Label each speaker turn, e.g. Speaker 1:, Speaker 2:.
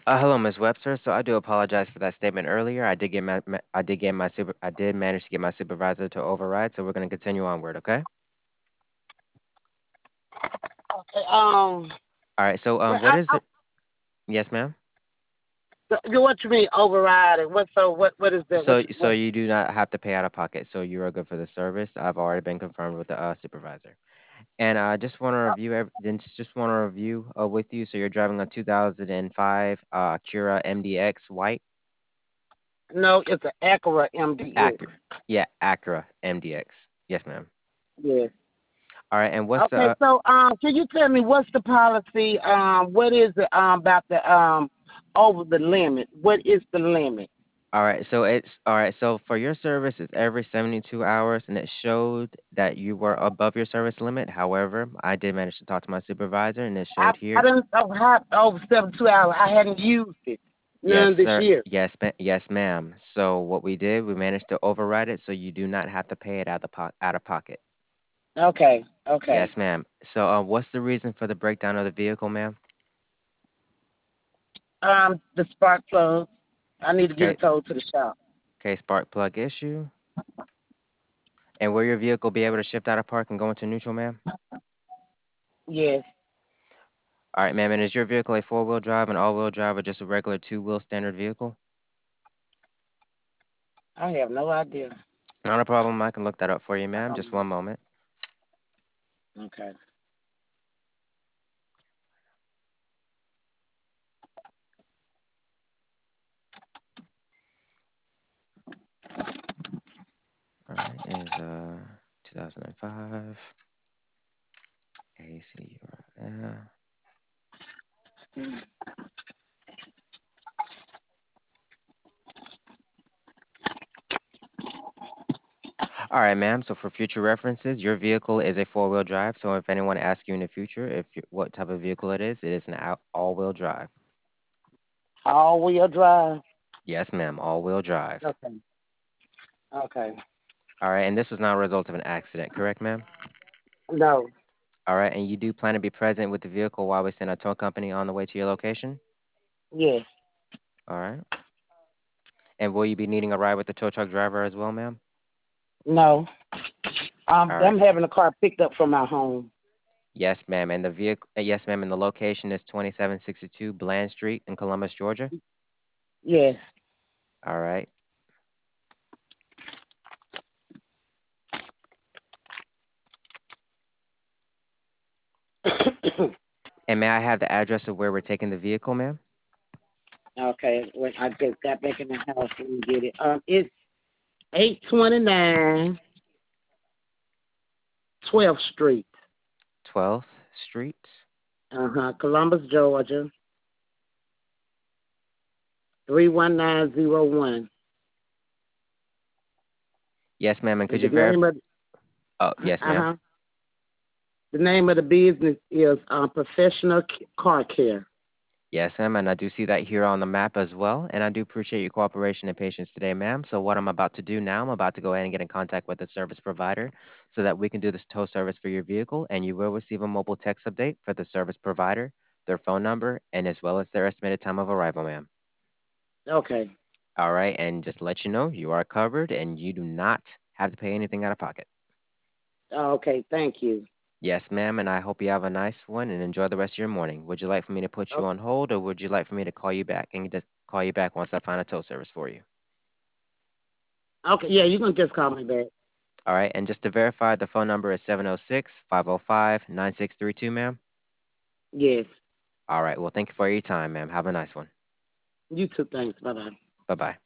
Speaker 1: Hello, Ms. Webster. So I do apologize for that statement earlier. I did manage to get my supervisor to override. So we're going to continue onward. Okay.
Speaker 2: Okay.
Speaker 1: All right. So
Speaker 2: Well,
Speaker 1: what is the? Yes, ma'am.
Speaker 2: what you mean override? What is that?
Speaker 1: So you do not have to pay out of pocket. So you are good for the service. I've already been confirmed with the supervisor. And I just want to review. Then just want to review with you. So you're driving a 2005 Acura MDX white.
Speaker 2: No, it's an Acura MDX.
Speaker 1: Acura. Yeah, Acura MDX. Yes, ma'am.
Speaker 2: Yes.
Speaker 1: All right. And what's the
Speaker 2: Okay, so can you tell me what's the policy? What is it about the over the limit? What is the limit?
Speaker 1: All right, so it's all right. So for your service, it's every 72 hours, and it showed that you were above your service limit. However, I did manage to talk to my supervisor, and it showed
Speaker 2: I
Speaker 1: here.
Speaker 2: didn't have over 72 hours. I hadn't used it
Speaker 1: Yes,
Speaker 2: none this
Speaker 1: sir.
Speaker 2: year.
Speaker 1: Yes, ma'am. So what we did, we managed to override it, so you do not have to pay it out of pocket.
Speaker 2: Okay, okay.
Speaker 1: Yes, ma'am. So what's the reason for the breakdown of the vehicle, ma'am?
Speaker 2: The spark plug. I need to get
Speaker 1: Okay,
Speaker 2: it towed to the shop.
Speaker 1: okay, spark plug issue. And will your vehicle be able to shift out of park and go into neutral, ma'am?
Speaker 2: Yes.
Speaker 1: All right, ma'am. And is your vehicle a four-wheel drive, an all-wheel drive, or just a regular two-wheel standard vehicle?
Speaker 2: I have no idea.
Speaker 1: Not a problem. I can look that up for you, ma'am. Just
Speaker 2: Um,
Speaker 1: one moment.
Speaker 2: okay.
Speaker 1: All right, is 2005 ACURL. All right, ma'am. So for future references, your vehicle is a four-wheel drive. So if anyone asks you in the future what type of vehicle it is an all-wheel drive.
Speaker 2: All wheel drive.
Speaker 1: Yes, ma'am. All-wheel drive.
Speaker 2: Okay. Okay.
Speaker 1: All right, and this was not a result of an accident, correct, ma'am?
Speaker 2: No.
Speaker 1: All right, and you do plan to be present with the vehicle while we send a tow company on the way to your location?
Speaker 2: Yes.
Speaker 1: All right. And will you be needing a ride with the tow truck driver as well, ma'am?
Speaker 2: No.
Speaker 1: All right.
Speaker 2: I'm having a car picked up from my home.
Speaker 1: Yes, ma'am. And the vehicle, yes, ma'am. And the location is 2762 Bland Street in Columbus, Georgia.
Speaker 2: Yes.
Speaker 1: All right. And may I have the address of where we're taking the vehicle, ma'am?
Speaker 2: Okay. When I just got back in the house and get it. It's 829 12th Street.
Speaker 1: 12th Street.
Speaker 2: Columbus, Georgia. 31901.
Speaker 1: Yes, ma'am. And could
Speaker 2: And
Speaker 1: you
Speaker 2: the name
Speaker 1: verify?
Speaker 2: of
Speaker 1: Oh, yes, ma'am.
Speaker 2: uh-huh. The name of the business is Professional Car Care.
Speaker 1: Yes, ma'am. And I do see that here on the map as well. And I do appreciate your cooperation and patience today, ma'am. So what I'm about to do now, I'm about to go ahead and get in contact with the service provider so that we can do this tow service for your vehicle. And you will receive a mobile text update for the service provider, their phone number, and as well as their estimated time of arrival, ma'am.
Speaker 2: Okay.
Speaker 1: All right. And just to let you know, you are covered and you do not have to pay anything out of pocket.
Speaker 2: Okay. Thank you.
Speaker 1: Yes, ma'am. And I hope you have a nice one and enjoy the rest of your morning. Would you like for me to put you
Speaker 2: O-
Speaker 1: on hold or would you like for me to call you back and just call you back once I find a tow service for you?
Speaker 2: Okay. Yeah, you can just call me back.
Speaker 1: All right. And just to verify, the phone number is 706-505-9632, ma'am.
Speaker 2: Yes.
Speaker 1: All right. Well, thank you for your time, ma'am. Have a nice one.
Speaker 2: You too. Thanks. Bye bye.
Speaker 1: Bye bye.